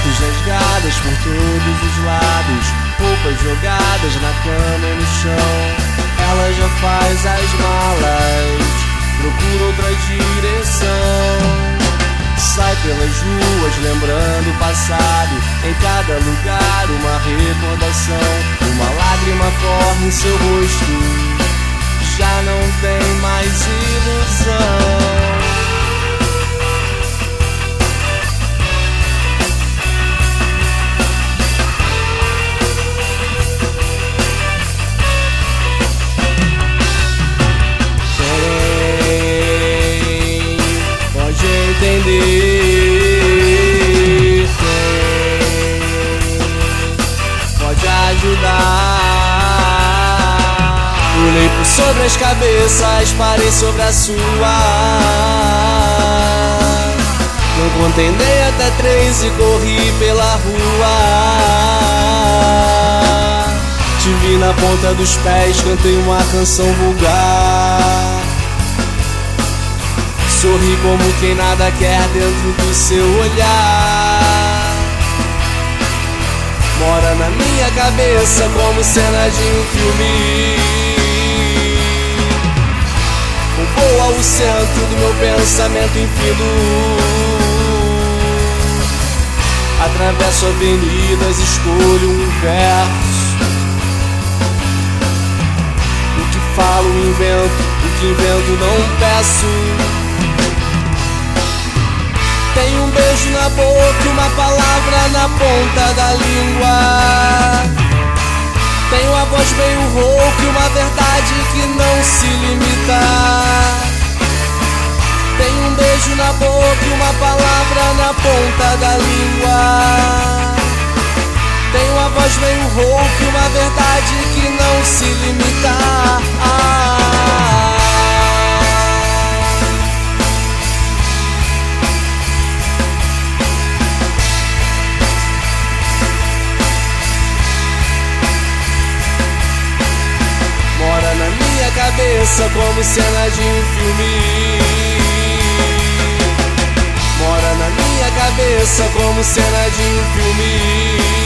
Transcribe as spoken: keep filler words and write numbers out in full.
Fotos rasgadas por todos os lados, roupas jogadas na cama e no chão. Ela já faz as malas, procura outra direção. Sai pelas ruas lembrando o passado, em cada lugar uma recordação. Uma lágrima corre em seu rosto, já não tem mais ilusão. Entender, pode ajudar. Pulei por sobre as cabeças, parei sobre a sua. Não contei nem até três e corri pela rua. Te vi na ponta dos pés, cantei uma canção vulgar. Sorri como quem nada quer dentro do seu olhar. Mora na minha cabeça como cena de um filme. Voa ao centro do meu pensamento infinito. Atravesso avenidas, escolho um verso. O que falo invento, o que invento não peço. Tem um beijo na boca e uma palavra na ponta da língua. Tenho a voz meio rouca e uma verdade que não se limita. Tenho um beijo na boca e uma palavra na ponta da língua. Tenho a voz meio rouca e uma verdade que não se limita. Cabeça como cena de um filme. Mora na minha cabeça como cena de um filme.